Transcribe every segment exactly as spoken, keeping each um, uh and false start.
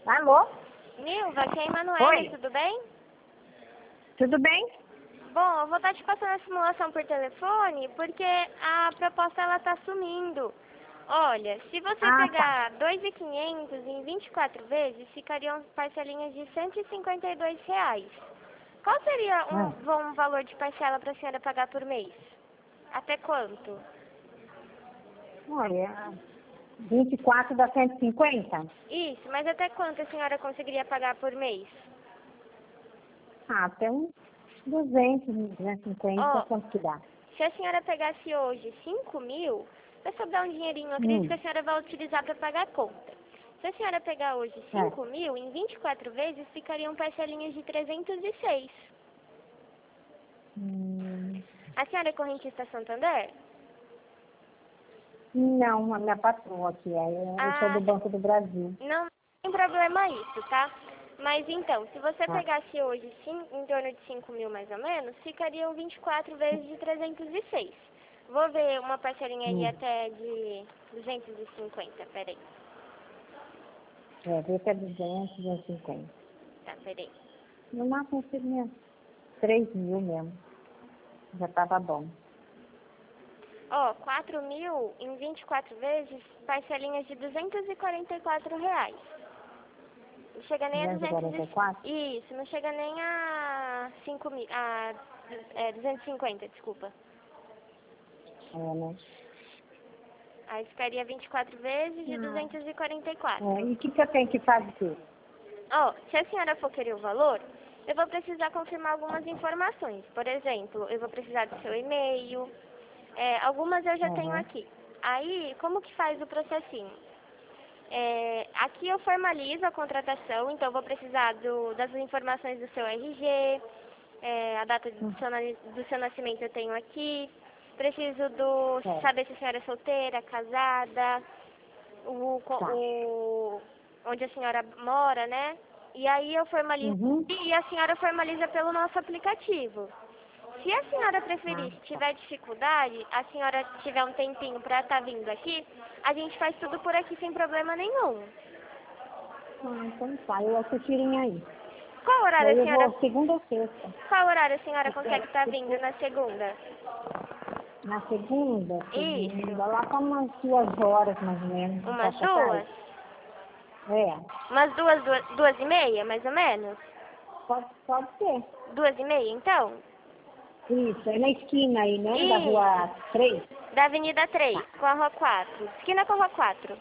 Alô? Nilva, aqui é a Emanuele, Oi. tudo bem? Tudo bem? Bom, eu vou estar te passando a simulação por telefone, porque a proposta ela tá sumindo. Olha, se você Ah, tá. pegar dois mil e quinhentos em vinte e quatro vezes, ficariam parcelinhas de cento e cinquenta e dois reais. Qual seria um Ah, bom valor de parcela para a senhora pagar por mês? Até quanto? olha, vinte e quatro dá cento e cinquenta? Isso, mas até quanto a senhora conseguiria pagar por mês? Ah, até uns duzentos, duzentos e cinquenta, Ó, quanto que dá? se a senhora pegasse hoje cinco mil, vai sobrar um dinheirinho, eu acredito Hum, que a senhora vai utilizar para pagar a conta. Se a senhora pegar hoje é. cinco mil, em vinte e quatro vezes ficariam parcelinhas de trezentos e seis. Hum, A senhora é correntista Santander? não, a minha patroa aqui, é, eu sou Ah, do Banco do Brasil. não tem problema isso, tá? Mas então, se você Tá. pegasse hoje cin- em torno de cinco mil mais ou menos, ficariam vinte e quatro vezes de trezentos e seis. Vou ver uma parcelinha aí Hum, até de duzentos e cinquenta, peraí. é, vê até duzentos, duzentos e cinquenta. Tá, peraí. No máximo seria três mil mesmo. Já tava bom. Ó, quatro mil em vinte e quatro vezes, parcelinhas de duzentos e quarenta e quatro reais. Não chega nem a duzentos e duzentos quarenta e quatro? e... Isso, não chega nem a cinco mil, a é, duzentos e cinquenta, desculpa. É, né? Aí ficaria vinte e quatro vezes de Ah, duzentos e quarenta e é, quatro. e o que, que eu tenho que fazer? Ó, se a senhora for querer o valor, eu vou precisar confirmar algumas informações. Por exemplo, eu vou precisar do seu e-mail. É, algumas eu já tenho Uhum. aqui. Aí, como que faz o processinho? É, aqui eu formalizo a contratação, então eu vou precisar do, das informações do seu R G, é, a data do seu, na- do seu nascimento eu tenho aqui. Preciso do É, saber se a senhora é solteira, casada, o, co- tá. o, onde a senhora mora, né? E aí eu formalizo Uhum. e a senhora formaliza pelo nosso aplicativo. Se a senhora Ah, preferir, se tá. tiver dificuldade, a senhora tiver um tempinho para estar vindo aqui, a gente faz tudo por aqui sem problema nenhum. Ah, então tá, eu assistirem aí. Qual E horário a aí eu senhora, vou segunda ou sexta. qual horário a senhora consegue Porque estar vindo depois, na segunda? na segunda, Isso. segunda, lá para umas duas horas mais ou menos, um Umas pouco atrás. duas? É, Umas duas, duas, duas e meia, mais ou menos? pode, pode ser. Duas e meia, então? Isso, é na esquina aí, né? Da Isso. rua três. Da Avenida três, Tá, com a Rua quatro. Esquina com a Rua quatro.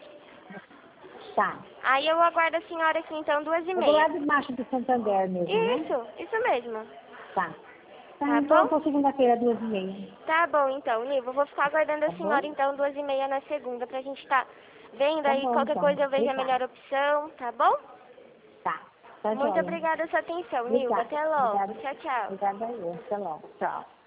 tá. Aí eu aguardo a senhora aqui, então, duas e É do meia. lado de baixo do Santander mesmo, né? Isso, isso mesmo. Tá. Tá, Tá então eu bom? vou segunda-feira, duas e meia. Tá bom, então, Nivo. Eu vou ficar aguardando a Tá senhora, bom? então, duas e meia na segunda, pra gente tá vendo Tá aí. bom, Qualquer então. coisa eu vejo a Obrigada. melhor opção, tá bom? Tá. Tá Muito joia. obrigada pela sua atenção, Nilva. Obrigada. Até logo. Obrigada. Tchau, tchau. Obrigada eu. Até logo. Tchau.